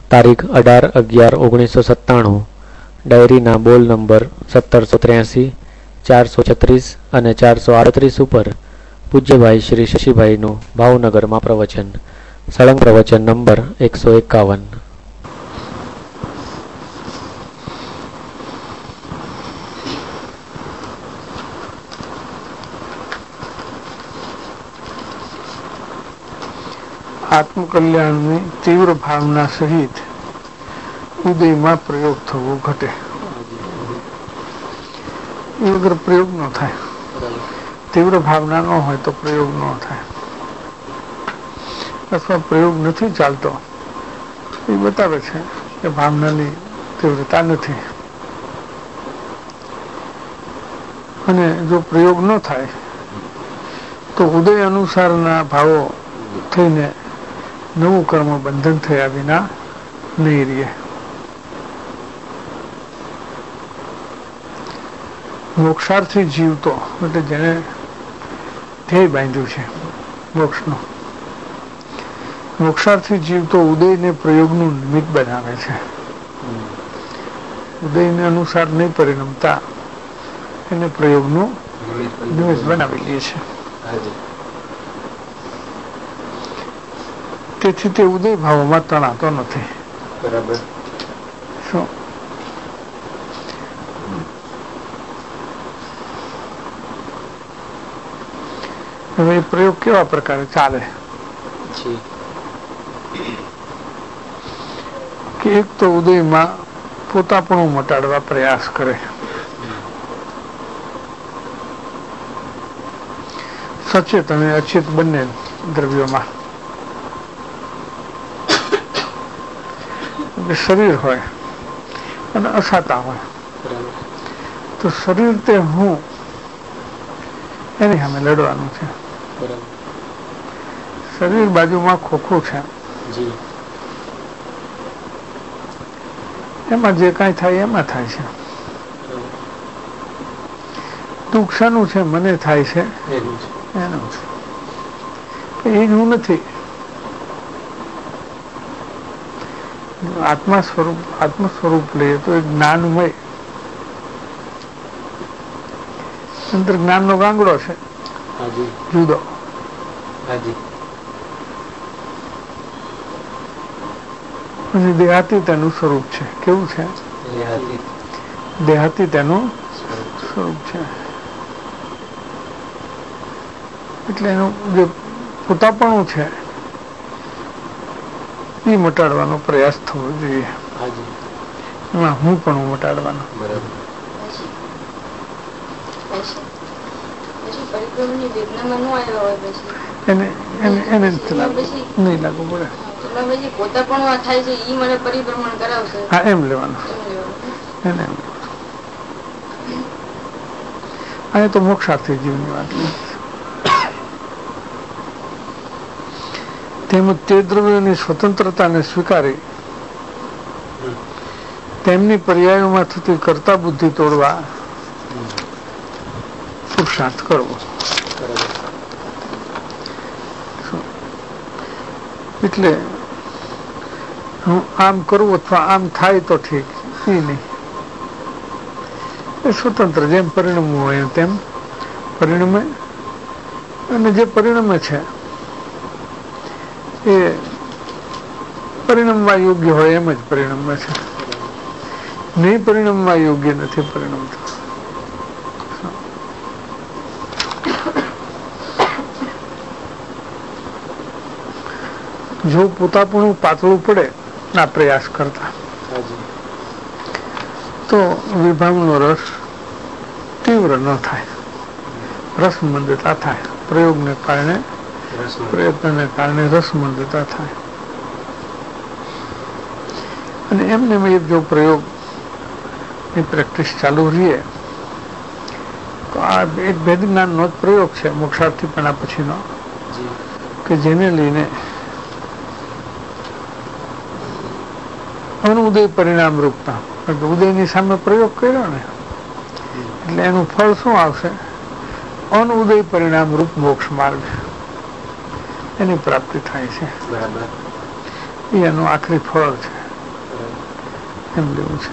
તારીખ 18/11/1997, ડાયરીના બોલ નંબર 1783, 436 અને 438 ઉપર પૂજ્યભાઈ શ્રી શશીભાઈનું ભાવનગરમાં પ્રવચન. સળંગ પ્રવચન નંબર 151. આત્મકલ્યાણની તીવ્ર ભાવના સહિત ઉદયમાં પ્રયોગ થવો ઘટે. એ વગર પ્રયોગ ન થાય. તીવ્ર ભાવના ન હોય તો પ્રયોગ ન થાય, અથવા પ્રયોગ નથી ચાલતો એ બતાવે છે કે ભાવનાની તીવ્રતા નથી. અને જો પ્રયોગ ન થાય તો ઉદય અનુસારના ભાવો થઈને નવું કર્મ બંધન થયા વિના નહીં રહે. મોક્ષાર્થી જીવતો એટલે જેને ધ્યેય બાંધ્યું છે મોક્ષનો, મોક્ષાર્થી જીવતો ઉદયને પ્રયોગનું નિમિત્ત બનાવે છે. ઉદયને અનુસાર નહીં પરિણમતા એને પ્રયોગનું નિમિત્ત બનાવી લે છે. તેથી તે ઉદય ભાવોમાં તણાતો નથી. બરાબર. શું હવે એ પ્રયોગ કેવા પ્રકારે ચાલે કે એક તો ઉદયમાં પોતાપણું મટાડવા પ્રયાસ કરે, સચેત અને અચેત બંને દ્રવ્યોમાં. શરીર હોય અને અસાતા હોય તો શરીર તે હું એની સામે લડવાનું છે. શરીર બાજુમાં ખોખું છે, એમાં જે કાંઈ થાય એમાં થાય છે. દુઃખ શાનું છે? મને થાય છે એનું છે, એ જ હું નથી. આત્મ સ્વરૂપ લઈએ તો એક જ્ઞાનમય અંતર જ્ઞાનનો ગાંગડો છે જુદો. પછી દેહાતી તેનું સ્વરૂપ છે. કેવું છે? દેહાતી તેનું સ્વરૂપ છે. એટલે એનું જે પોતાપણું છે એ મટાડવાનો પ્રયાસ થવો જોઈએ. એમાં હું પણ મટાડવાનો. એને નહીં લાગુ પડે. હા, એમ લેવાનું. એને એમ અને તો મોક્ષાર્થી જીવની વાત. તેમજ તે દ્રવ્યોની સ્વતંત્રતાને સ્વીકારી તેમની પર્યાયોમાં થતી કર્તા બુદ્ધિ તોડવા પુરુષાર્થ કરવો. એટલે હું આમ કરું અથવા આમ થાય તો ઠીક, એ નહીં. એ સ્વતંત્ર જેમ પરિણમવું હોય તેમ પરિણમે, અને જે પરિણમે છે એ પરિણમવા યોગ્ય હોય એમ જ પરિણમે છે. નહીં પરિણમવા યોગ્ય નથી પરિણમતું. જો પોતાપણું પાતળું પડે ના પ્રયાસ કરતા તો વિભાવનો રસ તીવ્ર ન થાય, રસમંદતા થાય. પ્રયોગને કારણે, પ્રયત્નને કારણે રસમંદતા થાય. અને એમને જો પ્રયોગ ની પ્રેક્ટિસ ચાલુ રહીએ તો આ એક ભેદ જ્ઞાનનો જ પ્રયોગ છે મોક્ષાર્થીપણા પછીનો, કે જેને લઈને અનુદય પરિણામ રૂપતા. ઉદયની સામે પ્રયોગ કર્યો ને એટલે એનું ફળ શું આવશે? અનુદય પરિણામ રૂપ મોક્ષ માર્ગ એની પ્રાપ્તિ થાય છે. એ એનું આખરી ફળ છે. એમ લેવું છે.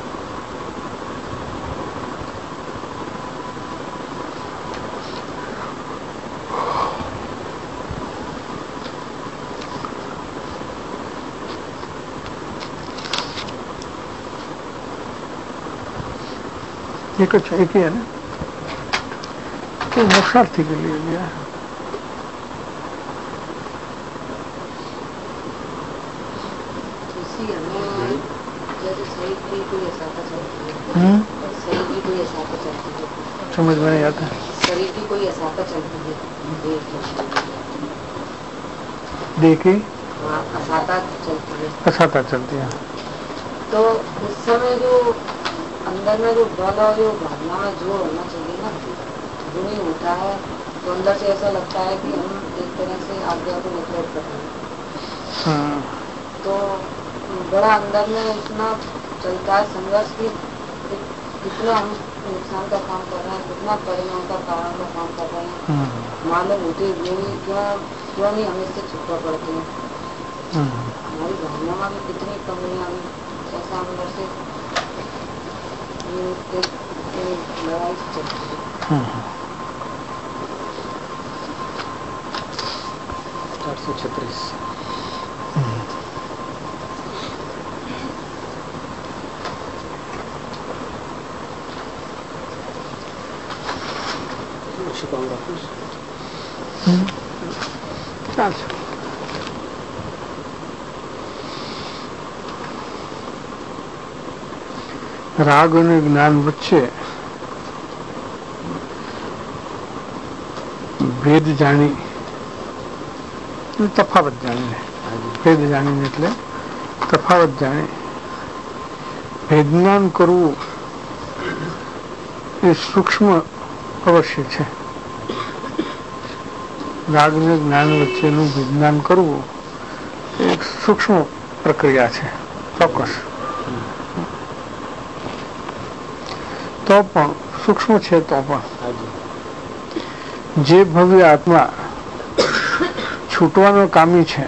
एक अच्छा एक ही है ना, तो मोक्षार्थी के लिए लिया है. समझ में नहीं आता. शरीर की कोई असाता चलती है, देखी असाता चलती है, असाता चलती है. तो उस समय जो अंदर में जो बल और जो भावना में जोर होना चाहिए ना, जो नहीं होता है, तो अंदर से ऐसा लगता है कि हम एक तरह से आज्ञा को नेगलेक्ट कर रहे हैं. तो बड़ा अंदर में इतना चलता है संघर्ष की कितना हम नुकसान का काम कर रहे हैं, कितना परिणाम का कारण का काम कर रहे हैं, मालूम होते हुए भी क्यों नहीं हम इससे छूटा पड़ते हैं. हमारी भावना में भी कितनी कमियां ऐसा अंदर से लड़ाई चलती है. 436 રાગ અને જ્ઞાન વચ્ચે ભેદ જાણી, તફાવત જાણીને, ભેદ જાણીને એટલે તફાવત જાણી ભેદજ્ઞાન કરવું એ સૂક્ષ્મ અવશ્ય છે. રાગ અને જ્ઞાન વચ્ચેનું વિજ્ઞાન કરવું એ એક સૂક્ષ્મ પ્રક્રિયા છે, ચોક્કસ. તો પણ સૂક્ષ્મ છે, તો પણ જે ભવ્ય આત્મા છૂટવાનો કામી છે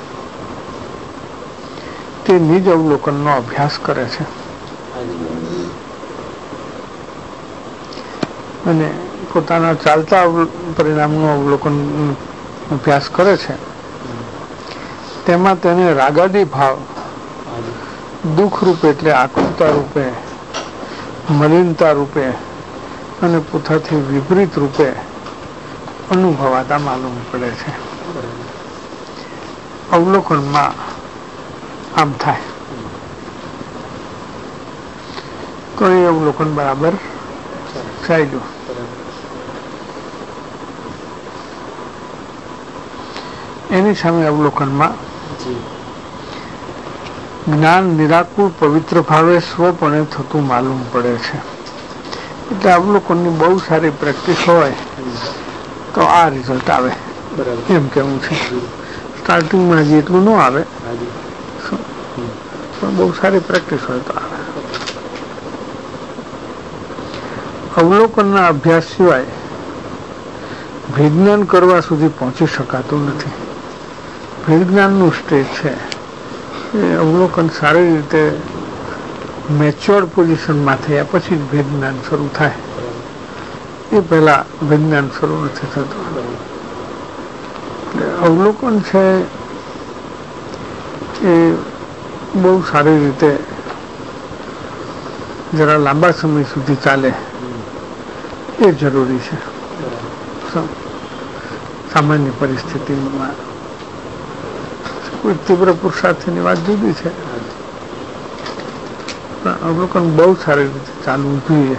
તે નિજ અવલોકનનો અભ્યાસ કરે છે અને પોતાના ચાલતા પરિણામનો અવલોકન અભ્યાસ કરે છે. તેમાં તેને રાગાદી ભાવ દુઃખ રૂપે એટલે આકુરતા રૂપે, મલિનતા રૂપે અને પોતાથી વિપરીત રૂપે અનુભવાતા માલુમ પડે છે. અવલોકનમાં આમ થાય તો એ અવલોકન બરાબર ચાલ્યું. એની સામે અવલોકનમાં જ્ઞાન નિરાકુળ પવિત્ર ભાવે સ્વપણે થતું માલુમ પડે છે. એટલે અવલોકનની બહુ સારી પ્રેક્ટિસ હોય તો આ રિઝલ્ટ આવે એમ કેવું છે. સ્ટાર્ટિંગમાં હજી એટલું ન આવે પણ બહુ સારી પ્રેક્ટિસ હોય તો આવે. અવલોકનના અભ્યાસ સિવાય વિજ્ઞાન કરવા સુધી પહોંચી શકાતું નથી. વિજ્ઞાનનું સ્ટેજ છે એ અવલોકન સારી રીતે મેચ્યોર્ડ પોઝિશનમાં થયા પછી જ વિજ્ઞાન શરૂ થાય. એ પહેલા વિજ્ઞાન શરૂ નથી થતું. એટલે અવલોકન છે એ બહુ સારી રીતે જરા લાંબા સમય સુધી ચાલે એ જરૂરી છે. સામાન્ય પરિસ્થિતિમાં કોઈ તીવ્ર પુરુષાર્થની વાત જુદી છે, પણ અવલોકન બહુ સારી રીતે ચાલવું જોઈએ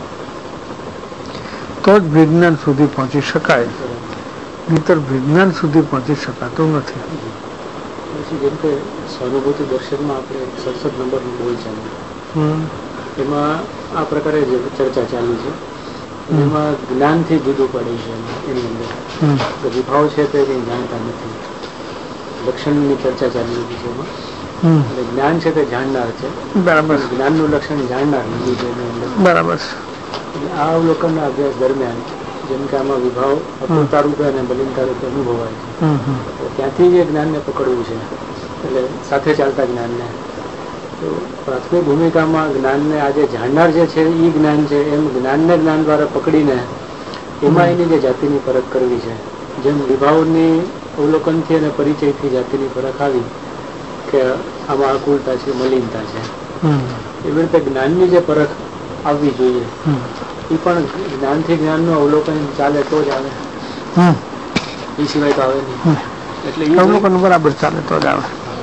તો જ વિજ્ઞાન સુધી પહોંચી શકાય, નહીતર વિજ્ઞાન સુધી પહોંચી શકાતું નથી. જેમ કે સ્વાનુભૂતિ દર્શનમાં આપણે 67 નંબરનું બોલ ચાલે એમાં આ પ્રકારે જે ચર્ચા ચાલી છે એમાં જ્ઞાનથી જુદું પડે છે. એની અંદર વિભાવ છે તે કંઈ જાણતા નથી. લક્ષણની ચર્ચા ચાલી રહી છે એમાં, એટલે જ્ઞાન છે તે જાણનાર છે. બરાબર. જ્ઞાનનું લક્ષણ જાણનાર નથી છે એની અંદર. બરાબર. આ અવલોકનના અભ્યાસ દરમિયાન જેમ કે આમાં વિભાવ અપૂરતા રૂપે અને બલિનતા રૂપે અનુભવાય છે, તો ત્યાંથી જે જ્ઞાનને પકડવું છે એટલે સાથે ચાલતા જ્ઞાનને તો પ્રાથમિક ભૂમિકામાં જ્ઞાનને આજે જાણનાર જે છે એ જ્ઞાન છે, એમ જ્ઞાનને જ્ઞાન દ્વારા પકડીને એમાં એની જે જાતિની પરખ કરવી છે, જેમ વિભાવની અવલોકનથી અને પરિચયથી જાતિની પરખ આવી કે આમાં અકુલતા છે, મલિનતા છે, એવી રીતે જ્ઞાનની જે પરખ આવવી જોઈએ એ પણ જ્ઞાનથી જ્ઞાનનું અવલોકન ચાલે તો જ આવે, એ સિવાય તો આવે નહીં. એટલે અવલોકન બરાબર ચાલે તો જ આવે.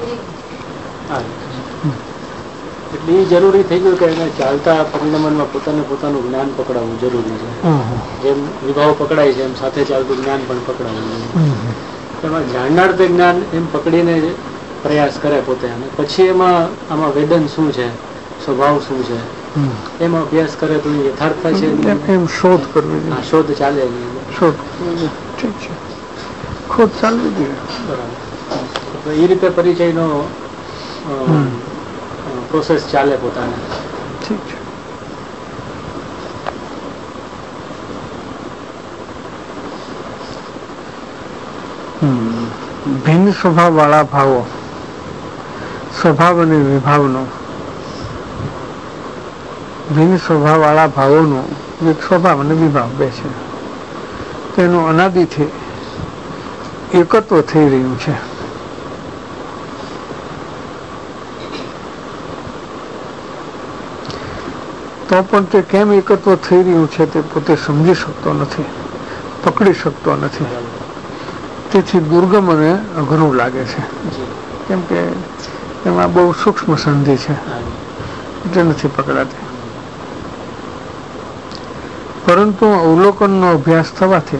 એટલે એ જરૂરી થઈ ગયું કે એને ચાલતા પરિણમનમાં પોતાનું જ્ઞાન પકડાવવું જરૂરી છે. જેમ વિભાવ પકડાય છે એમ સાથે ચાલતું જ્ઞાન પણ પકડાવવું જોઈએ. એમાં જાણનાર તે જ્ઞાન એમ પકડીને પ્રયાસ કરે પોતે, અને પછી એમાં આમાં વેદન શું છે, સ્વભાવ શું છે, એમાં અભ્યાસ કરે તો યથાર્થ છે એમ શોધ કરવી, શોધ ચાલે, શોધ ઠીક છે, ખોદ ચાલવી જોઈએ. બરાબર. એ રીતે પરિચયનો પ્રોસેસ ચાલે પોતાને. ઠીક છે. ભિન્ન સ્વભાવ વાળા ભાવો, સ્વભાવ અને વિભાવનો, ભિન્ન સ્વભાવ વાળા ભાવોનો એક સ્વભાવ અને વિભાવ બે છે, તેનું અનાદિથી એકત્વ થઈ રહ્યું છે. તો પણ તે કેમ એકત્વ થઈ રહ્યું છે તે પોતે સમજી શકતો નથી, પકડી શકતો નથી. તેથી દુર્ગમ અને અઘરું લાગે છે, કેમ કે એમાં બહુ સૂક્ષ્મ સંધિ છે એટલે નથી પકડાતી. પરંતુ અવલોકનનો અભ્યાસ થવાથી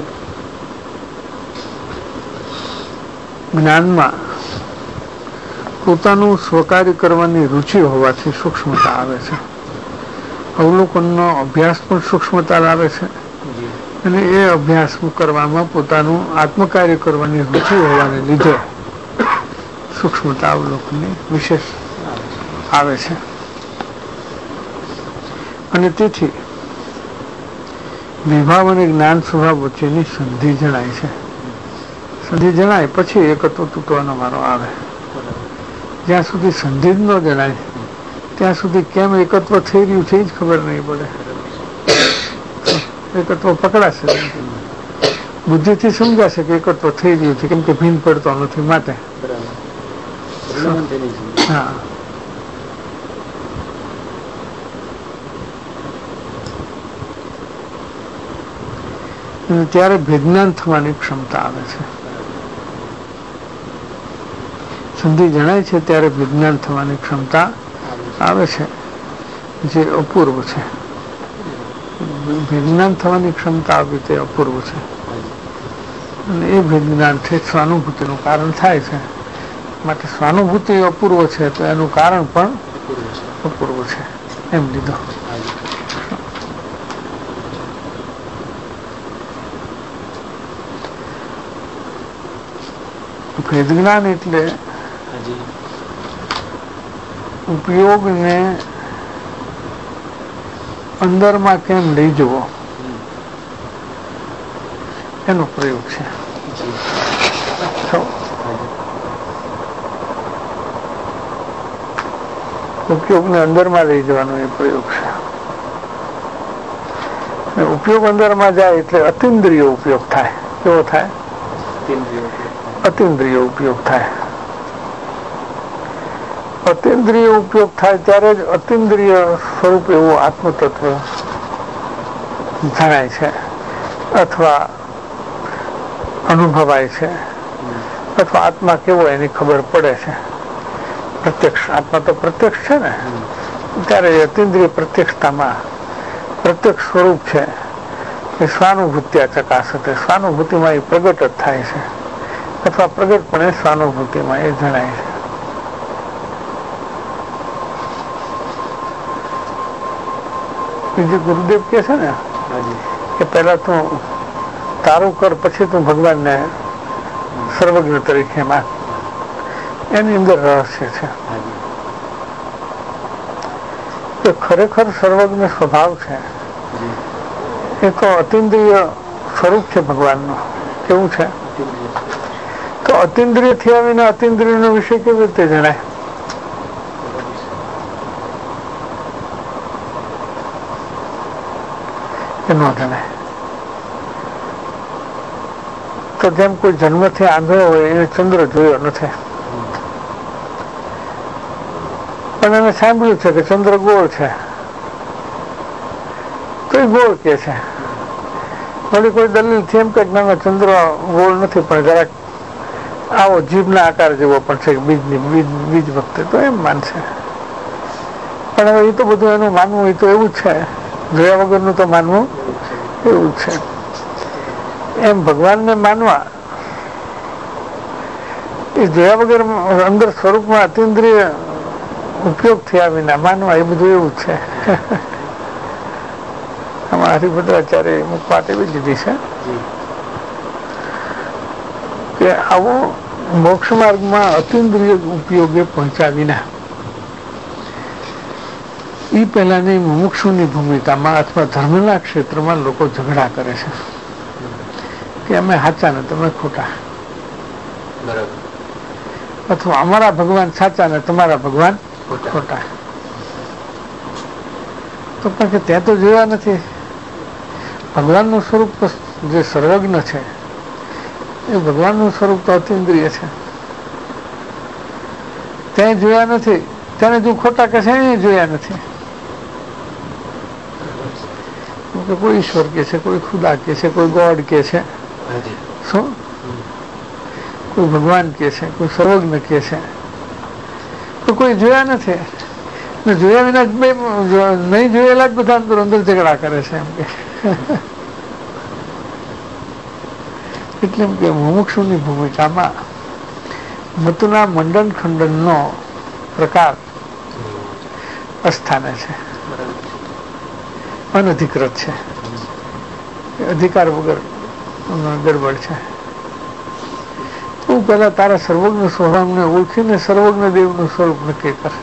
જ્ઞાનમાં પોતાનું સ્વકાર્ય કરવાની રુચિ હોવાથી સૂક્ષ્મતા આવે છે. અવલોકનનો અભ્યાસ પણ સૂક્ષ્મતા લાવે છે, અને એ અભ્યાસ કરવામાં પોતાનું આત્મકાર્ય કરવાની રુચિ હોવાને લીધે સૂક્ષ્મતા અવલોકનની વિશેષ આવે છે. અને તેથી વિભાવ અને જ્ઞાન સ્વભાવ વચ્ચેની સંધિ જણાય છે. સંધિ જણાય પછી એકત્વ તૂટવાનો વારો આવે. જ્યાં સુધી સંધિ જ ન જણાય ત્યાં સુધી કેમ એકત્વ થઈ રહ્યું છે એ જ ખબર નહીં પડે. એકત્વ પકડાશે, બુદ્ધિથી સમજાશે કે એકત્વ થઈ રહ્યું છે, કેમ કે ભીન પડતો નથી માટે. હા, અને ત્યારે વિજ્ઞાન થવાની ક્ષમતા આવે છે. સંધિ જણાય છે ત્યારે વિજ્ઞાન થવાની ક્ષમતા આવે છે, જે અપૂર્વ છે. વિજ્ઞાન થવાની ક્ષમતા આવી તે અપૂર્વ છે, અને એ વિજ્ઞાનથી સ્વાનુભૂતિનું કારણ થાય છે. માટે સ્વાનુભૂતિ અપૂર્વ છે તો એનું કારણ પણ અપૂર્વ છે એમ લીધો. વેદજ્ઞાન એટલે ઉપયોગને અંદરમાં કેમ લઈ જવો એનો પ્રયોગ છે. ઉપયોગને અંદરમાં લઈ જવાનો એ પ્રયોગ છે. ઉપયોગ અંદરમાં જાય એટલે અતિન્દ્રિય ઉપયોગ થાય. કેવો થાય? અતિન્દ્રિય ઉપયોગ થાય. અતિન્દ્રિય ઉપયોગ થાય ત્યારે જ અતિન્દ્રિય સ્વરૂપ એવું આત્મતત્વ જણાય છે, અથવા અનુભવાય છે, અથવા આત્મા કેવો એની ખબર પડે છે. પ્રત્યક્ષ આત્મા તો પ્રત્યક્ષ છે ને, ત્યારે અતિન્દ્રિય પ્રત્યક્ષતામાં પ્રત્યક્ષ સ્વરૂપ છે એ સ્વાનુભૂત્યા ચકાસતે, સ્વાનુભૂતિમાં એ પ્રગટ જ થાય છે, અથવા પ્રગટપણે સ્વાનુભૂતિમાં એ જણાય છે. બીજું ગુરુદેવ કે છે ને કે પહેલા તું તારું કર, પછી તું ભગવાનને સર્વજ્ઞ તરીકે માન. એની અંદર રહસ્ય છે કે ખરેખર સર્વજ્ઞ સ્વભાવ છે એ તો અતિન્દ્રિય સ્વરૂપ છે ભગવાનનું. કેવું છે? તો અતિન્દ્રિય થયા વિના અતિન્દ્રિયનો વિષય કેવી રીતે જણાય? કે ન જણાય. તો જેમ કોઈ જન્મથી આંધળો હોય એને ચંદ્ર જોયો નથી, પણ એને સાંભળ્યું છે કે ચંદ્ર ગોળ છે, તો એ ગોળ કે છે. વળી કોઈ દલીલ થી એમ કે ના ચંદ્ર ગોળ નથી પણ જરાક આવો જીભના આકાર જેવો પણ છે બીજ વખતે, તો એમ માનશે. પણ હવે એ તો બધું એનું માનવું એ તો એવું જ છે, જોયા વગરનું તો માનવું એવું જ છે. એમ ભગવાનને માનવા એ જોયા વગર અંદર સ્વરૂપમાં અતિન્દ્રિય ઉપયોગ થયા વિના માનવા, એ બધું એવું જ છે. આમાં હરિભદ્રાચાર્ય અમુક વાત એવી લીધી છે કે આવો મોક્ષ માર્ગમાં અતિન્દ્રિય ઉપયોગે પહોંચ્યા વિના એ પહેલાની મુમુક્ષુની ભૂમિકામાં અથવા ધર્મના ક્ષેત્રમાં લોકો ઝઘડા કરે છે કે અમે સાચા ને તમે ખોટા, અથવા અમારા ભગવાન સાચા ને તમારા ભગવાન ખોટા. તો પણ કે ત્યાં તો જોયા નથી. ભગવાનનું સ્વરૂપ જે સર્વજ્ઞ છે એ ભગવાનનું સ્વરૂપ તો અતિન્દ્રિય છે, ત્યાં જોયા નથી. તેને જો ખોટા કહે છે એ જોયા નથી. કોઈ ઈશ્વર કે છે, કોઈ ખુદા કે છે, કોઈ ગોડ કે છે, શું કોઈ ભગવાન કે છે, કોઈ સર્વજ્ઞ કે છે, તો કોઈ જોયા નથી. જોયા વિના નહીં જોયેલા જ બધા અંદર ઝઘડા કરે છે એમ કે. એટલે એમ કે મુમુક્ષુની ભૂમિકામાં મતના મંડન ખંડનનો પ્રકાર અસ્થાને છે, અનધિકૃત છે, અધિકાર વગર ગડબડ છે. તું પેલા તારા સર્વજ્ઞ સ્વભાવને ઓળખીને સર્વજ્ઞ દેવનું સ્વરૂપ નક્કી કર.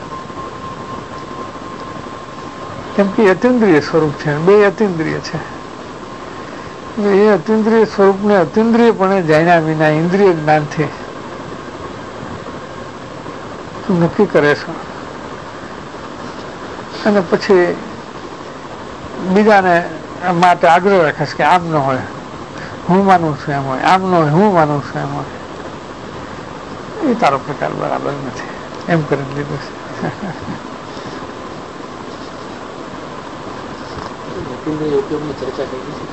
કેમ કે અતિન્દ્રિય સ્વરૂપ છે, બે અતિન્દ્રિય છે. એ અતિન્દ્રિય સ્વરૂપને અતિન્દ્રિયપણે જાણ્યા વિના ઇન્દ્રિય જ્ઞાનથી તું નક્કી કરે છે અને પછી બીજાને માટે આગ્રહ રાખે છે કે આમ ન હોય, હું માનું છું એમ હોય, આમ ન હોય, હું માનું છું એમ હોય. એ તારો પ્રકાર બરાબર નથી, એમ કરી લીધું છે. ચર્ચા કરી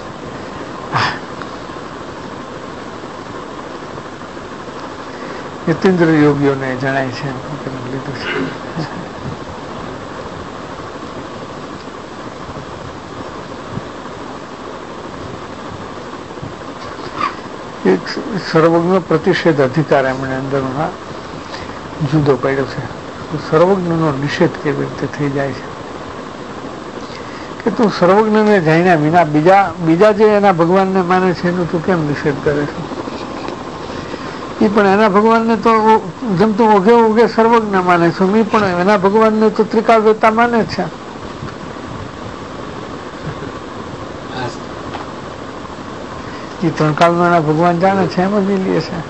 યતીન્દ્ર યોગીઓને જણાય છે, એમ કરી લીધું છે. એક સર્વજ્ઞ પ્રતિષેધ અધિકાર એમણે અંદરમાં જુદો પાડ્યો છે. સર્વજ્ઞનો નિષેધ કેવી રીતે થઈ જાય છે કે તું સર્વજ્ઞને જાણ્યા વિના બીજા જે એના ભગવાનને માને છે એનું તું કેમ નિષેધ કરે છે? એ પણ એના ભગવાનને તો જેમ તું ઓઘે ઓઘે સર્વજ્ઞ માને છે, મેં પણ એના ભગવાનને તો ત્રિકાળવેતા માને છે. એ ત્રણ કાળનો એના ભગવાન જાણે છે, એમ જ લે છે.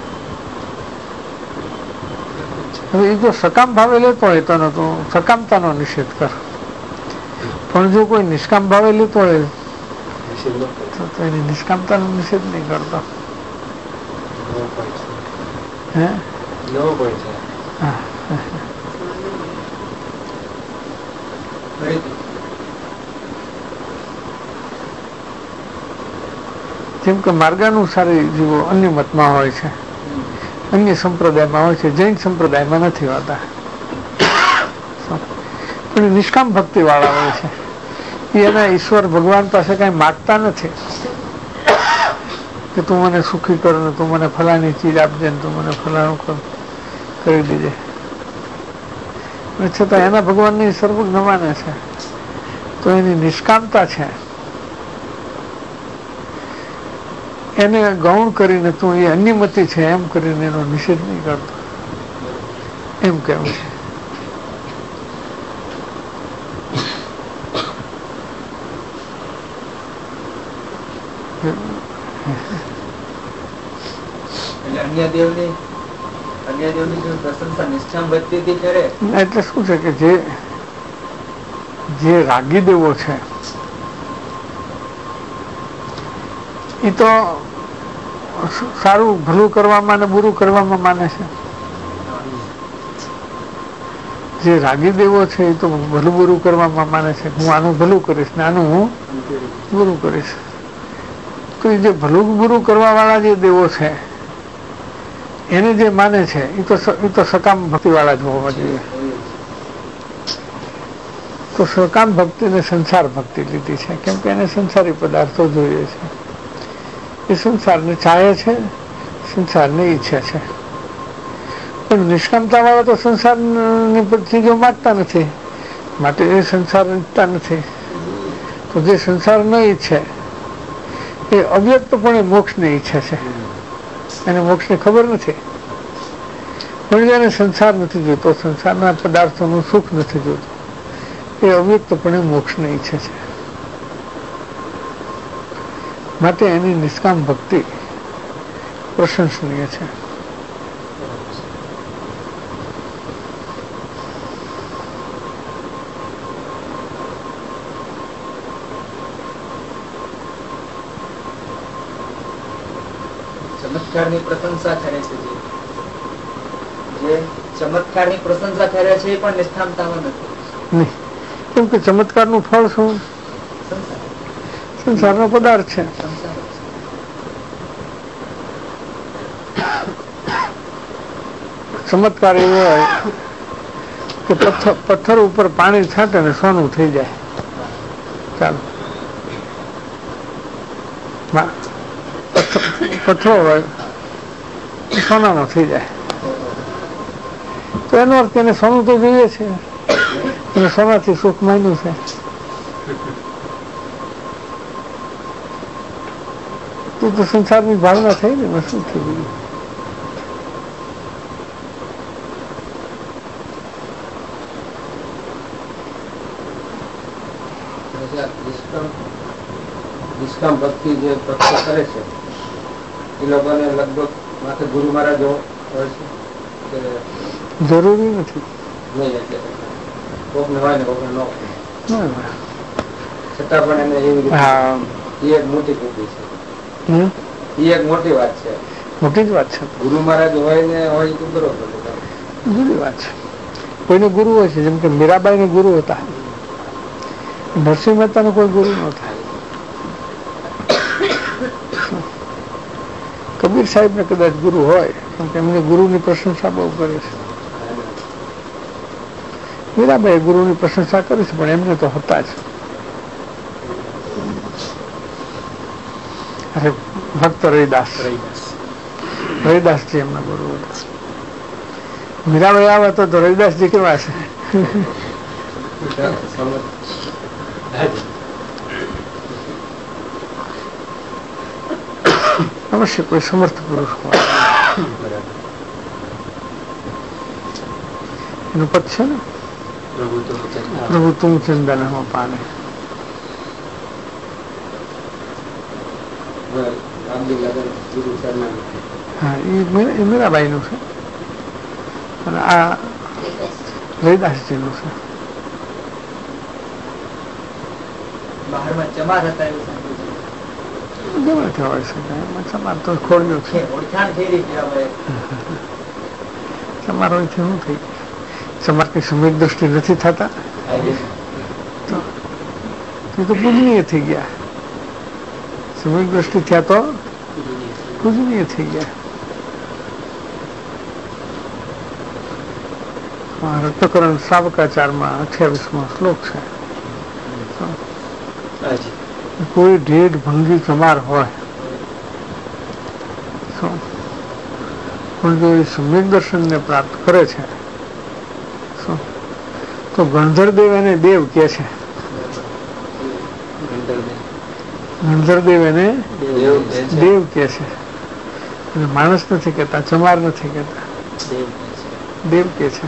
હવે એ જો સકામ ભાવે લેતો હોય તો સકામતાનો નિષેધ કર, પણ જો કોઈ નિષ્કામ ભાવે લેતો હોય તો એની નિષ્કામતાનો નિષેધ નહીં કરતો. જેમ કે માર્ગાનુસારી જીવો અન્ય મતમાં હોય છે, અન્ય સંપ્રદાયમાં હોય છે, જૈન સંપ્રદાયમાં નથી હોતા, પણ નિષ્કામ ભક્તિ વાળા હોય છે. એ એના ઈશ્વર ભગવાન પાસે કઈ માગતા નથી કે તું મને સુખી કર ને તું મને ફલાની ચીજ આપજે ને તું મને ફલાણું કરી દેજે. છતાં એના ભગવાનની સર્વજ્ઞ માને છે, તો એની નિષ્કામતા છે એને ગૌણ કરીને તું એ અન્યમતી છે એમ કરીને એનો નિષેધ નહીં કરતો, એમ કેવું છે. એટલે શું છે કે જે રાગી દેવો છે એ તો સારું ભલું કરવામાં અને બુરું કરવામાં માને છે. જે રાગી દેવો છે એ તો ભલું બુરું કરવામાં માને છે. હું આનું ભલું કરીશ ને આનું હું બુરું કરીશ. તો એ જે ભલું બુરું કરવા વાળા જે દેવો છે એને જે માને છે એ તો સકામ ભક્તિ વાળા જ હોવા જોઈએ. તો સકામ ભક્તિને સંસાર ભક્તિ લીધી છે, કેમ કે એને સંસારી પદાર્થો જોઈએ છે. એ સંસારને ચાહે છે, સંસારને ઈચ્છે છે. પણ નિષ્કામતા વાળા તો સંસારની ચીજો માગતા નથી, માટે એ સંસાર ઈચ્છતા નથી. તો જે સંસાર ન ઈચ્છે એ અવ્યક્તપણે મોક્ષને ઈચ્છે છે. એને મોક્ષની ખબર નથી, પણ એને સંસાર નથી જોતો, સંસારના પદાર્થોનું સુખ નથી જોતું. એ અવ્યક્તપણે મોક્ષને ઈચ્છે છે. માટે એની નિષ્કામ ભક્તિ પ્રશંસનીય છે. ચમત્કારની પ્રશંસા કરે છે, જે ચમત્કારની પ્રશંસા કરે છે એ પણ નિષ્કામતામાં નથી. નહીં, કેમ કે ચમત્કારનું ફળ શું? સંસારનો પદાર્થ છે. ચમત્કાર એવો હોય કે પથ્થર ઉપર પાણી છાંટે ને સોનું થઈ જાય. ચાલો, પથ્થરો હોય સોનાનો થઈ જાય, તો એનો અર્થ એને સોનું તો જોઈએ છે, અને સોનાથી સુખ માંગ્યું છે. તો સંસારની ભાવના થઈ ને એમાં શું થઈ ગયું? નિષ્કામ ભક્તિ જે ભક્તો કરે છે એ લોકોને લગભગ માથે ગુરુ મહારાજ હોય છે, જરૂરી નથી. નહીં, એટલે કોક ને હોય ને કોક ને ન છતાં પણ એને એવી રીતે એ એક મોટી કૃતિ છે. એ એક મોટી વાત છે. મોટી જ વાત છે. ગુરુ મહારાજ હોય ને હોય તો બરોબર, જુદી વાત છે. કોઈને ગુરુ હોય છે, જેમ કે મીરાબાઈ ને ગુરુ હતા, નરસિંહ મહેતા નો કોઈ ગુરુ ન થાય. કબીર સાહેબ ને કદાચ ગુરુ હોય, પણ એમને ગુરુની પ્રશંસા બહુ કરે છે. મીરાબાઈ ગુરુની પ્રશંસા કરી છે, પણ એમને તો હતા જ. અરે ભક્ત રવિદાસજી એમના ગુરુ હતા. મીરાબાઈ આવે તો રવિદાસજી કેવા છે? અવશ્ય કોઈ સમર્થ પુરુષ હોય. એનું પદ છે ને, પ્રભુ તું ચંદન હમ પાને. હા, એ મીરાબાઈ નું છે, અને આ રવિદાસજી નું છે. બહારમાં ચમાર હતા એવું ગમે તે હોય શકે, ચમાર તો ખોલ્યું છે. ચમાર હોય છે શું થઈ? ચમાર કઈ સમય દ્રષ્ટિ નથી થતા, તો પૂજનીય થઈ ગયા. સમય દ્રષ્ટિ થયા તો પૂજનીય થઈ ગયા. રત્નકરણ શ્રાવકાચારમાં 28મો શ્લોક છે. કોઈ ઢેઢ ભંગી ચમાર હોય પણ જો એ સમ્યક દર્શનને પ્રાપ્ત કરે છે તો ગણધરદેવ એને દેવ કે છે. ગણધરદેવ એને દેવ કે છે, અને માણસ નથી કહેતા, ચમાર નથી કહેતા, દેવ કે છે.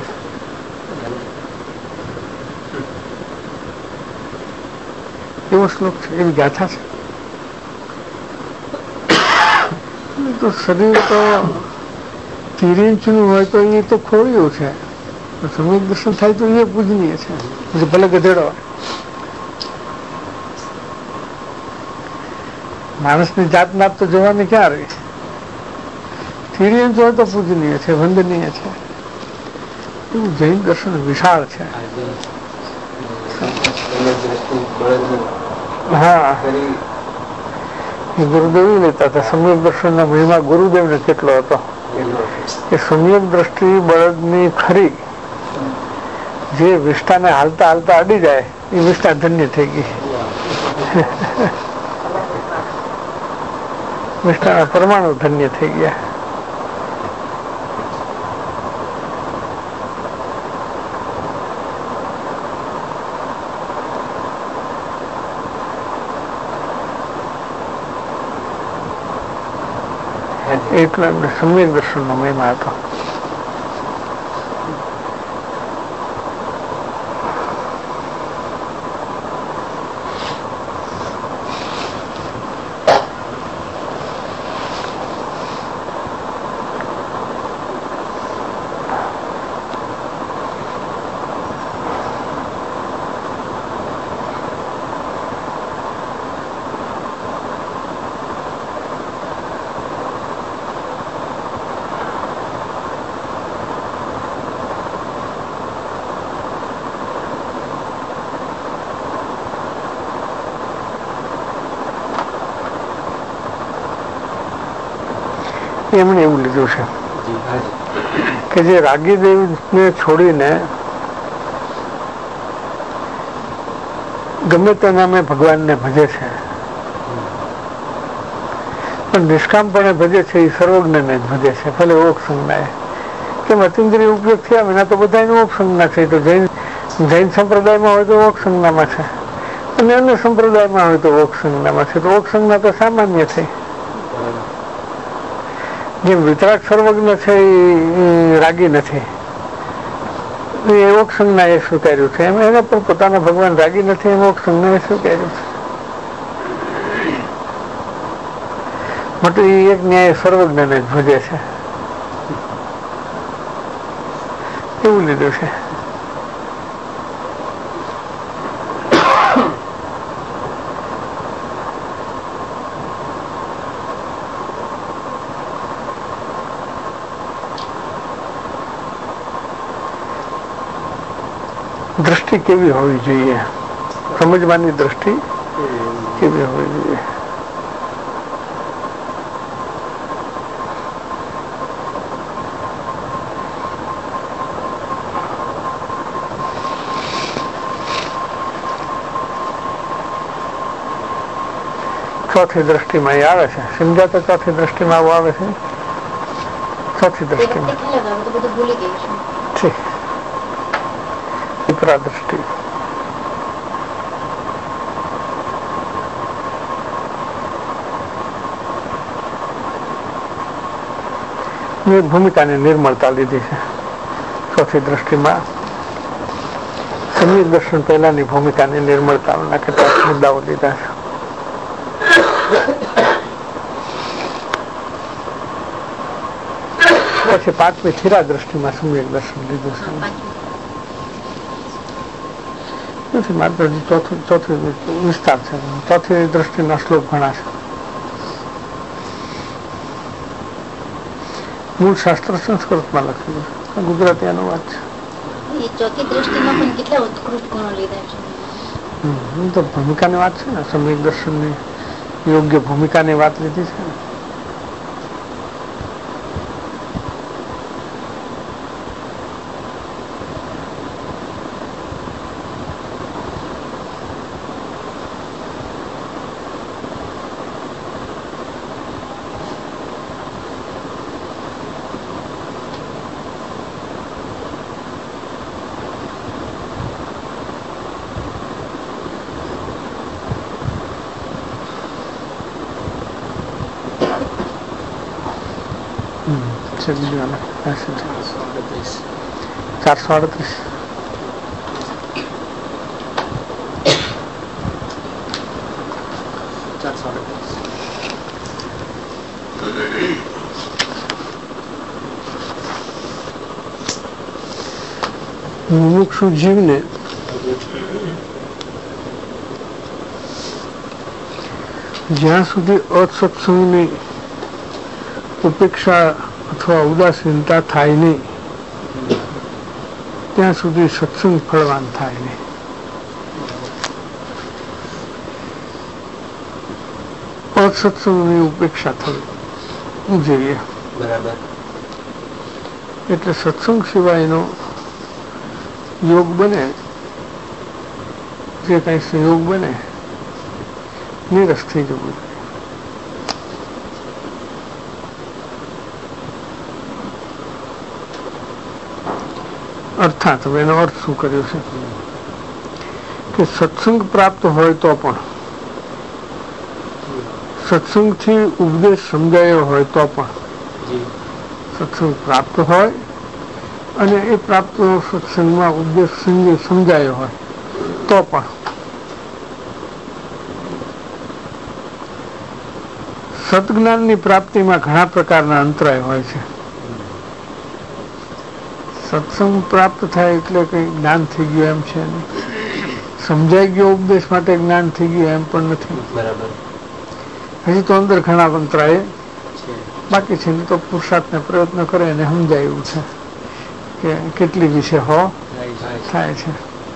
એવો શ્લોક છે, એવી ગાથા છે. તો શરીર તો 13 ઇંચનું હોય તો એ તો ખોળ્યું છે, સમ્યક દર્શન થાય તો એ પૂજનીય છે, ભલે ગધેડો હોય. માણસની જાત નાત તો જોવાની ક્યાં રહી? તિર્યંત હોય તો પૂજનીય છે, વંદનીય છે. એવું જૈન દર્શન વિશાળ છે. હા, એ ગુરુદેવ લેતા હતા. સમ્યક દર્શન ના મહિમા ગુરુદેવ ને કેટલો હતો કે સમ્યક દ્રષ્ટિ બળદની ખરી જે વિષ્ટાને હાલતા હાલતા અડી જાય એ વિષ્ટા ધન્ય થઈ ગઈ. વિષ્ટાના પરમાણુ ધન્ય થઈ ગયા. એટલો એમને સમ્યક દર્શન નો મહિમા હતો. એમણે એવું લીધું છે કે જે રાગી દેવને છોડીને ગમે તે નામે ભગવાનને ભજે છે પણ નિષ્કામપણે ભજે છે એ સર્વજ્ઞને જ ભજે છે, ભલે ઓક સંજ્ઞાએ. કેમ અતિન્દ્રિય ઉપયોગ થયા વિના તો બધા ઓક સંજ્ઞા છે. તો જૈન સંપ્રદાયમાં હોય તો ઓક સંજ્ઞામાં છે અને અન્ય સંપ્રદાયમાં હોય તો ઓક સંજ્ઞામાં છે. તો ઓક સંજ્ઞા તો સામાન્ય થઈ. જેમ વિતરાગ સર્વજ્ઞ છે એ રાગી નથી, એ ઓક સંજ્ઞાએ સ્વીકાર્યું છે. એમ એના પર પોતાના ભગવાન રાગી નથી એમ ઓક સંજ્ઞાએ સ્વીકાર્યું છે. માટે એ એક ન્યાય સર્વજ્ઞને જ ભજે છે એવું લીધું છે. દ્રષ્ટિ કેવી હોવી જોઈએ, સમજવાની દ્રષ્ટિ કેવી હોવી જોઈએ. ચોથી દ્રષ્ટિમાં એ આવે છે. સમજાતા ચોથી દ્રષ્ટિમાં આવું આવે છે. ચોથી દ્રષ્ટિમાં વિપરા દ્રષ્ટિ. ભૂમિકાની નિર્મળતા લીધી છે ચોથી દ્રષ્ટિમાં. સમ્યક દર્શન પહેલાની ભૂમિકાની નિર્મળતાના કેટલાક મુદ્દાઓ લીધા છે. પછી પાંચમી થીરા દ્રષ્ટિમાં સમ્યક દર્શન લીધું છે. નથી માત્ર ચોથી વિસ્તાર છે. ચોથી દ્રષ્ટિના શ્લોક ઘણા છે. મૂળ શાસ્ત્ર સંસ્કૃતમાં લખેલું છે, ગુજરાતી અનુવાદ છે. ચોથી દ્રષ્ટિમાં પણ કેટલા ઉત્કૃષ્ટ ગુણો લીધા છે. તો ભૂમિકાની વાત છે ને, સમ્યક દર્શનની યોગ્ય ભૂમિકાની વાત લીધી છે ને. બીજું 438 મુમુક્ષુ જીવને જ્યાં સુધી અસત્સંગની ઉપેક્ષા અથવા ઉદાસીનતા થાય નહીં ત્યાં સુધી સત્સંગ ફળવાન થાય નહીં. અસત્સંગની ઉપેક્ષા થવી જોઈએ. બરાબર. એટલે સત્સંગ સિવાયનો યોગ બને, જે કઈ સંયોગ બને, નિરસ થઈ જવું જોઈએ. અર્થાત હવે એનો અર્થ શું કર્યો છે કે સત્સંગ પ્રાપ્ત હોય તો પણ, સત્સંગથી ઉપદેશ સમજાયો હોય તો પણ, સત્સંગ પ્રાપ્ત હોય અને એ પ્રાપ્ત સત્સંગમાં ઉપદેશ સમજાયો હોય તો પણ સદજ્ઞાનની પ્રાપ્તિમાં ઘણા પ્રકારના અંતરાય હોય છે. સત્સંગ પ્રાપ્ત થાય એટલે કઈ જ્ઞાન થઈ ગયું એમ છે નહીં, સમજાઈ ગયો ઉપદેશ માટે જ્ઞાન થઈ ગયું એમ પણ નથી. બરાબર. હજી તો અંદર ઘણા અંતરાય બાકી છે. તો પુરુષાર્થને પ્રયત્ન કરે અને સમજાયું છે કે કેટલી વિશે થાય છે.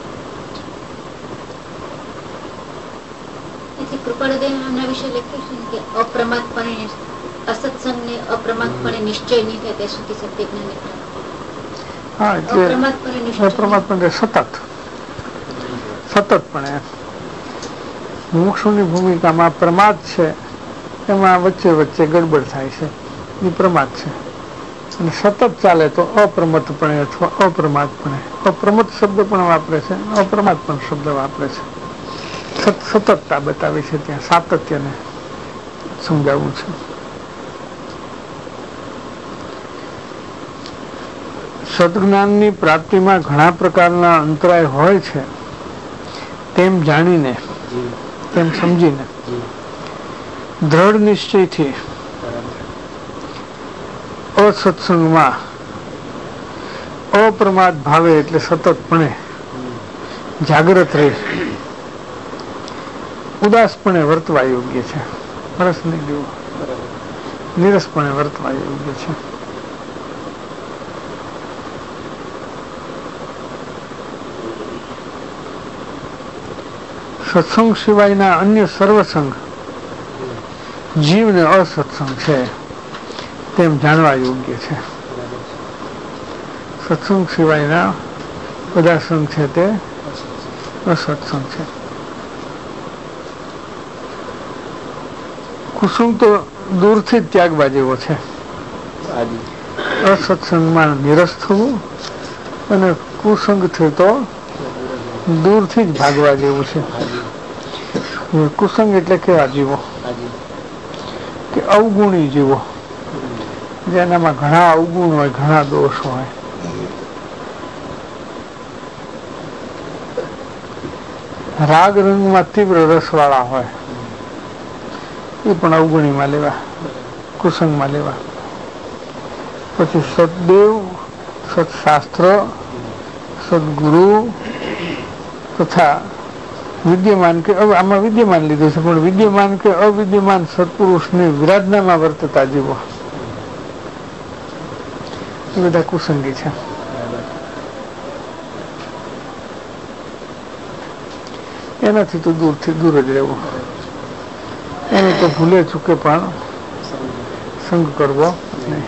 કૃપાળુદેવ એમના વિશે લખ્યું છે કે અપ્રમાદપણે અસત્સંગને અપ્રમાદપણે નિશ્ચય નહીં થાય ત્યાં સુધી સત્ય જ્ઞાન. હા, એટલે અપ્રમાદપણે સતતપણે મોક્ષની ભૂમિકામાં પ્રમાદ છે, એમાં વચ્ચે વચ્ચે ગડબડ થાય છે, એ પ્રમાદ છે. અને સતત ચાલે તો અપ્રમતપણે અથવા અપ્રમાદપણે. અપ્રમત શબ્દ પણ વાપરે છે, અપ્રમાદ પણ શબ્દ વાપરે છે. સતતતા બતાવી છે, ત્યાં સાતત્યને સમજાવવું છે. સદજ્ઞાનની પ્રાપ્તિમાં ઘણા પ્રકારના અંતરાય હોય છે તેમ જાણીને, તેમ સમજીને દ્રઢ નિશ્ચયથી અસત્સંગમાં અપ્રમાદ ભાવે એટલે સતતપણે જાગ્રત રહી ઉદાસપણે વર્તવા યોગ્ય છે. રસ નહીં લેવો, નિરસપણે વર્તવા યોગ્ય છે. સત્સંગ સિવાયના અન્ય સર્વસંગ જીવને અસત્સંગ છે તેમ જાણવા યોગ્ય છે. સત્સંગ સિવાયના બધા સંગ છે તે અસત્સંગ છે. કુસુમ તો દૂરથી જ ત્યાગવા જેવો છે. અસત્સંગમાં નિરસ થવું અને કુસંગથી તો દૂરથી જ ભાગવા જેવું છે. કુસંગ એટલે કેવા જીવો કે અવગુણી જીવો, જેનામાં ઘણા અવગુણ હોય, ઘણા દોષ હોય. રાગ રંગમાં તીવ્ર રસવાળા હોય, એ પણ અવગુણીમાં લેવા, કુસંગમાં લેવા. પછી સદદેવ, સત્શાસ્ત્ર, સદગુરુ તથા વિદ્યમાન કે આમાં વિદ્યમાન લીધું છે, પણ વિદ્યમાન કે અવિદ્યમાન સત્પુરુષની વિરાધનામાં વર્તતા જીવો, એ બધા કુસંગી છે. એનાથી તો દૂરથી દૂર જ રહેવું. એને તો ભૂલે ચૂકે પણ સંગ કરવો નહીં.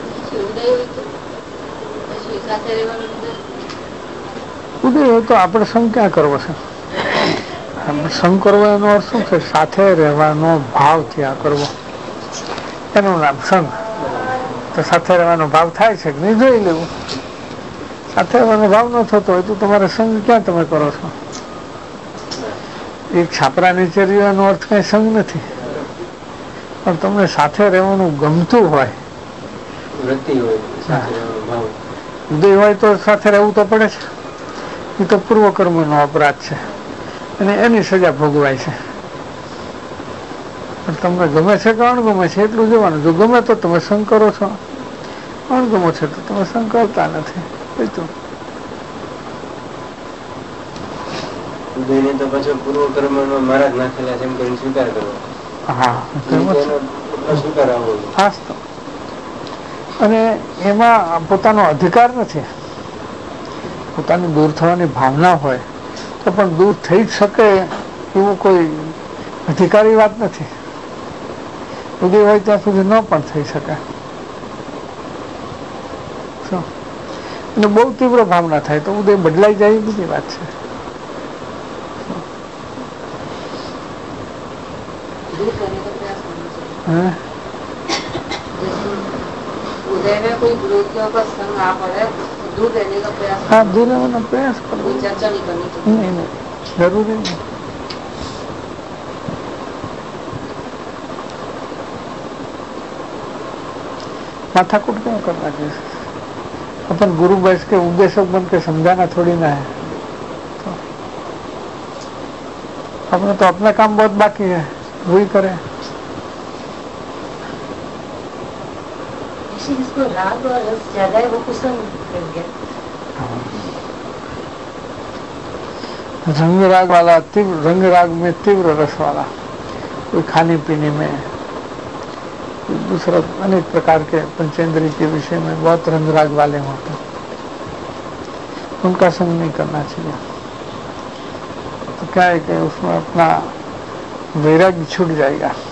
ઉદય હોય તો આપણે સંગ ક્યાં કરવો છે? સંગ કરવો એનો અર્થ શું છે? સાથે રહેવાનો ભાવ ત્યાં કરવો, એનું નામ સંગ. તો સાથે રહેવાનો ભાવ થાય છે કે નહીં જોઈ લેવું. સાથે રહેવાનો ભાવ ન થતો હોય તો તમારે સંગ ક્યાં તમે કરો છો? એક છાપરા નીચે રહેવાનો અર્થ કઈ સંગ નથી, પણ તમને સાથે રહેવાનું ગમતું હોય, ઉદય હોય તો સાથે રહેવું તો પડે છે. એ તો પૂર્વકર્મનો અપરાધ છે અને એની સજા ભોગવાય છે. પણ તમને ગમે છે કે અણગમે છે એટલું જોવાનું. જો ગમે તો તમે સંગ કરો છો, અણગમો છે તો તમે સંગ કરતા નથી. ઉદયને તો પાછો પૂર્વ કર્મમાં મારા જ નાખેલા છે એમ કરીને સ્વીકાર કરવો. હા ખાસ તો અને એમાં પોતાનો અધિકાર નથી. પોતાની દૂર થવાની ભાવના હોય તો પણ દૂર થઈ જ શકે એવું કોઈ અધિકારી વાત નથી. ઉદય હોય ત્યાં સુધી ન પણ થઈ શકે. અને બહુ તીવ્ર ભાવના થાય તો ઉદય બદલાઈ જાય એ બધી વાત છે. उदय में कोई विरोधियों का संग आ पड़े तो दूर रहने का प्रयास. हाँ, दूर रहने का प्रयास करो. कोई चर्चा नहीं करनी चाहिए. नहीं नहीं, जरूरी नहीं. माथाकूट क्यों करना चाहिए? अपन गुरु बैठ के उपदेशक बन के समझाना थोड़ी ना है. तो अपने तो अपना काम बहुत बाकी है, वही करें. जिसको राग और रस ज्यादा है वो कुसंग कर गया. रंग राग वाला तीव्र, रंग राग में तीव्र रस वाला, कोई खाने पीने में, दूसरा अनेक प्रकार के पंचेंद्रिय के विषय में बहुत रंग राग वाले होते हैं, उनका संग नहीं करना चाहिए. तो क्या है कि उसमें अपना वैराग्य छूट जाएगा.